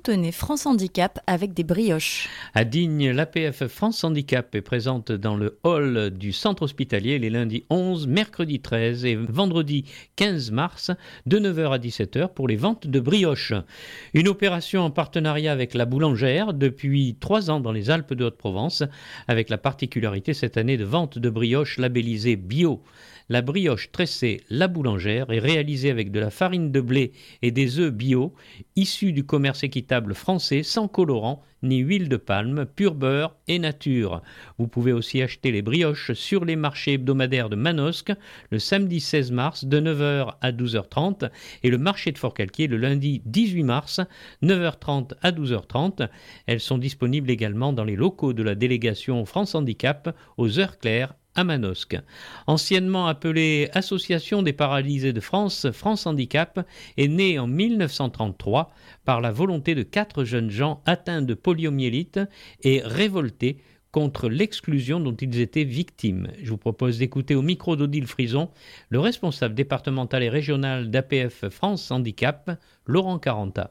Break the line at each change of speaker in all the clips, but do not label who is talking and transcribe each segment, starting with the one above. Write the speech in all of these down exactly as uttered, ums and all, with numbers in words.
soutenez France Handicap avec des brioches.
À Digne, l'A P F France Handicap est présente dans le hall du centre hospitalier les lundis onze, mercredi treize et vendredi quinze mars de neuf heures à dix-sept heures pour les ventes de brioches. Une opération en partenariat avec la boulangère depuis trois ans dans les Alpes de Haute-Provence, avec la particularité cette année de vente de brioches labellisées bio. La brioche tressée La Boulangère est réalisée avec de la farine de blé et des œufs bio, issus du commerce équitable français, sans colorant ni huile de palme, pur beurre et nature. Vous pouvez aussi acheter les brioches sur les marchés hebdomadaires de Manosque le samedi seize mars de neuf heures à douze heures trente et le marché de Forcalquier le lundi dix-huit mars neuf heures trente à douze heures trente. Elles sont disponibles également dans les locaux de la délégation France Handicap aux heures claires à Manosque. Anciennement appelée Association des paralysés de France, France Handicap est née en mille neuf cent trente-trois par la volonté de quatre jeunes gens atteints de poliomyélite et révoltés contre l'exclusion dont ils étaient victimes. Je vous propose d'écouter au micro d'Odile Frison le responsable départemental et régional d'A P F France Handicap, Laurent Caranta.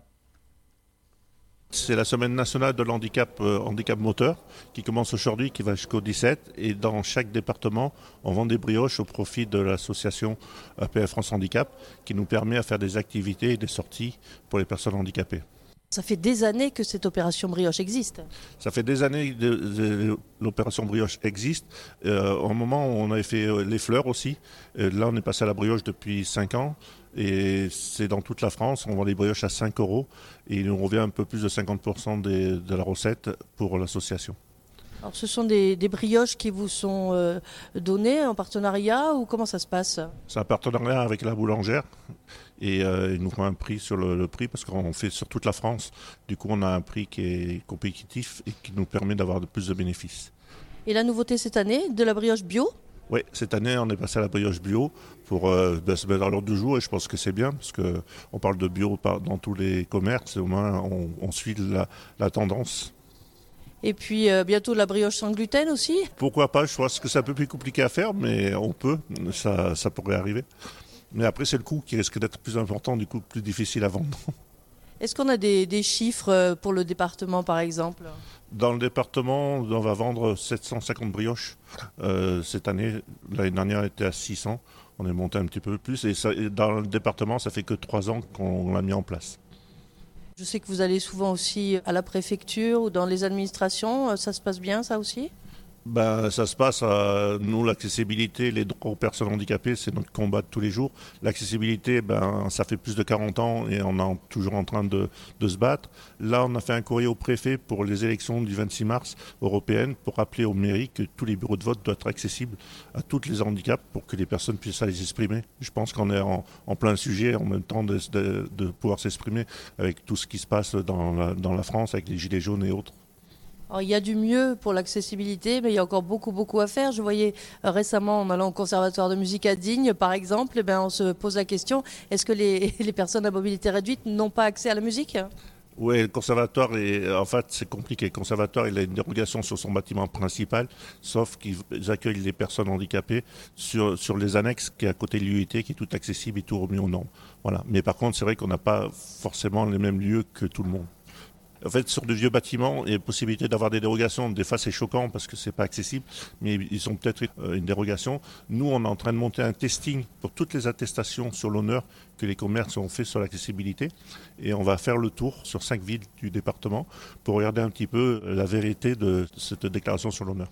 C'est la semaine nationale de l'handicap euh, handicap moteur qui commence aujourd'hui, qui va jusqu'au dix-sept. Et dans chaque département, on vend des brioches au profit de l'association A P F France Handicap qui nous permet à faire des activités et des sorties pour les personnes handicapées.
Ça fait des années que cette opération brioche existe. Ça
fait des années que de, de, l'opération brioche existe. Euh, au moment où on avait fait les fleurs aussi. Euh, là, on est passé à la brioche depuis cinq ans. Et c'est dans toute la France. On vend les brioches à cinq euros. Et il nous revient un peu plus de cinquante pour cent des, de la recette pour l'association.
Alors, ce sont des, des brioches qui vous sont euh, données en partenariat ou comment ça se passe ?
C'est un partenariat avec la boulangère. Et euh, ils nous font un prix sur le, le prix parce qu'on fait sur toute la France. Du coup, on a un prix qui est compétitif et qui nous permet d'avoir de plus de bénéfices.
Et la nouveauté cette année, de la brioche bio ?
Oui, cette année, on est passé à la brioche bio pour euh, ben, se mettre dans l'ordre du jour et je pense que c'est bien parce qu'on parle de bio dans tous les commerces et au moins on, on suit la, la tendance.
Et puis euh, bientôt la brioche sans gluten aussi ?
Pourquoi pas, je pense que c'est un peu plus compliqué à faire, mais on peut, ça, ça pourrait arriver. Mais après, c'est le coût qui risque d'être plus important, du coup plus difficile à vendre.
Est-ce qu'on a des, des chiffres pour le département, par exemple ?
Dans le département, on va vendre sept cent cinquante brioches euh, cette année. L'année dernière, elle était à six cents. On est monté un petit peu plus. Et, ça, et dans le département, ça fait que trois ans qu'on l'a mis en place.
Je sais que vous allez souvent aussi à la préfecture ou dans les administrations. Ça se passe bien, ça aussi ?
Ben, ça se passe à nous, l'accessibilité, les droits aux personnes handicapées, c'est notre combat de tous les jours. L'accessibilité, ben, ça fait plus de quarante ans et on est toujours en train de, de se battre. Là, on a fait un courrier au préfet pour les élections du vingt-six mars européennes pour rappeler aux mairies que tous les bureaux de vote doivent être accessibles à tous les handicaps pour que les personnes puissent aller s'exprimer. Je pense qu'on est en, en plein sujet en même temps de, de, de pouvoir s'exprimer avec tout ce qui se passe dans la, dans la France, avec les gilets jaunes et autres.
Alors, il y a du mieux pour l'accessibilité, mais il y a encore beaucoup, beaucoup à faire. Je voyais euh, récemment, en allant au Conservatoire de musique à Digne, par exemple, eh bien, on se pose la question, est-ce que les, les personnes à mobilité réduite n'ont pas accès à la musique ?
Oui, le conservatoire, est, en fait, c'est compliqué. Le conservatoire, il a une dérogation sur son bâtiment principal, sauf qu'ils accueillent les personnes handicapées sur, sur les annexes qui est à côté de l'U I T, qui est tout accessible et tout remis aux normes. Voilà. Mais par contre, c'est vrai qu'on n'a pas forcément les mêmes lieux que tout le monde. En fait, sur de vieux bâtiments, il y a possibilité d'avoir des dérogations. Des fois, c'est choquant parce que c'est pas accessible, mais ils ont peut-être une dérogation. Nous, on est en train de monter un testing pour toutes les attestations sur l'honneur que les commerces ont fait sur l'accessibilité. Et on va faire le tour sur cinq villes du département pour regarder un petit peu la vérité de cette déclaration sur l'honneur.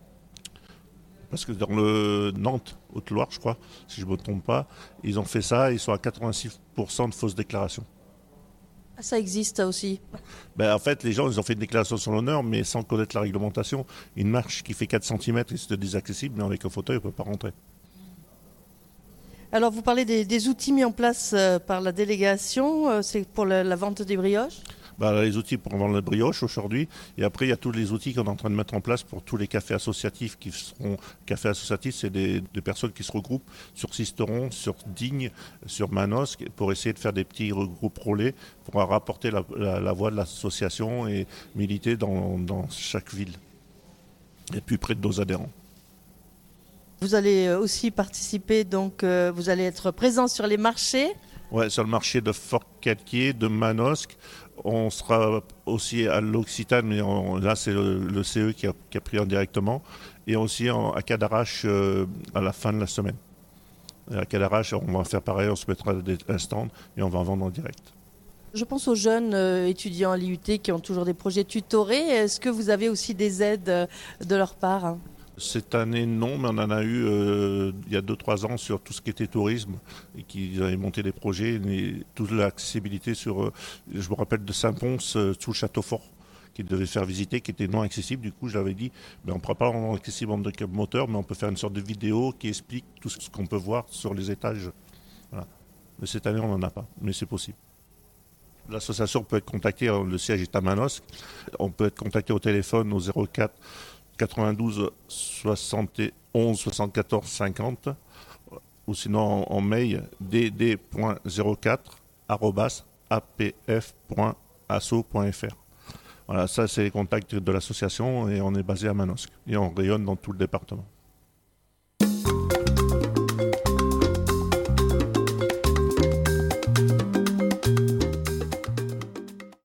Parce que dans le Nantes, Haute-Loire, je crois, si je ne me trompe pas, ils ont fait ça et ils sont à quatre-vingt-six pour cent de fausses déclarations.
Ah, ça existe, ça aussi.
Ben, en fait, les gens, ils ont fait une déclaration sur l'honneur, mais sans connaître la réglementation. Une marche qui fait quatre centimètres, c'est désaccessible, mais avec un fauteuil, on ne peut pas rentrer.
Alors, vous parlez des, des outils mis en place euh, par la délégation. Euh, c'est pour la, la vente des brioches ?
Ben, les outils pour vendre la brioche aujourd'hui. Et après, il y a tous les outils qu'on est en train de mettre en place pour tous les cafés associatifs qui seront... Cafés associatifs, c'est des, des personnes qui se regroupent sur Sisteron, sur Digne, sur Manosque, pour essayer de faire des petits groupes relais, pour rapporter la, la, la voix de l'association et militer dans, dans chaque ville. Et puis près de nos adhérents.
Vous allez aussi participer, donc euh, vous allez être présent sur les marchés.
Ouais, sur le marché de Forcalquier, de Manosque, On sera aussi à l'Occitane, mais on, là c'est le, le C E qui a, qui a pris en directement, et aussi en, à Cadarache euh, à la fin de la semaine. Et à Cadarache, on va faire pareil, on se mettra des, un stand et on va en vendre en direct.
Je pense aux jeunes euh, étudiants à l'I U T qui ont toujours des projets tutorés. Est-ce que vous avez aussi des aides euh, de leur part, hein?
Cette année, non, mais on en a eu euh, il y a deux trois ans sur tout ce qui était tourisme, et qu'ils avaient monté des projets, et toute l'accessibilité sur, euh, je me rappelle de Saint-Pons, euh, sous le château fort, qu'ils devaient faire visiter, qui était non accessible. Du coup, je leur avais dit, ben, on ne pourra pas rendre accessible en handicap moteur, mais on peut faire une sorte de vidéo qui explique tout ce qu'on peut voir sur les étages. Voilà. Mais cette année, on n'en a pas, mais c'est possible. L'association peut être contactée, le siège est à Manosque, on peut être contacté au téléphone au zéro quatre quatre-vingt-douze soixante et onze soixante-quatorze cinquante, ou sinon en, en mail d d point zéro quatre arobase a p f point asso point f r. Voilà, ça c'est les contacts de l'association et on est basé à Manosque et on rayonne dans tout le département.